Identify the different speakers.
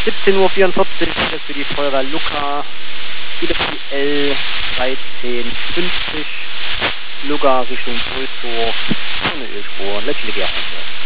Speaker 1: 17:44 Uhr wieder für die Feuerwehr Lucca, wieder für die L 1350, Lucca Richtung Trösdorf, ohne Ölspur, letztlich Gerhard.